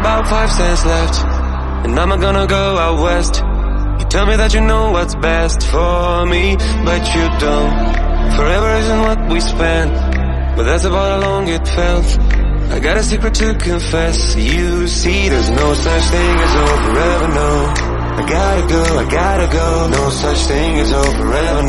about 5 cents left, and I'm gonna go out west. You tell me that you know what's best for me, but you don't. Forever isn't what we spent, but that's about how long it felt. I got a secret to confess. You see, there's no such thing as over forever, no. I gotta go, no such thing as over forever,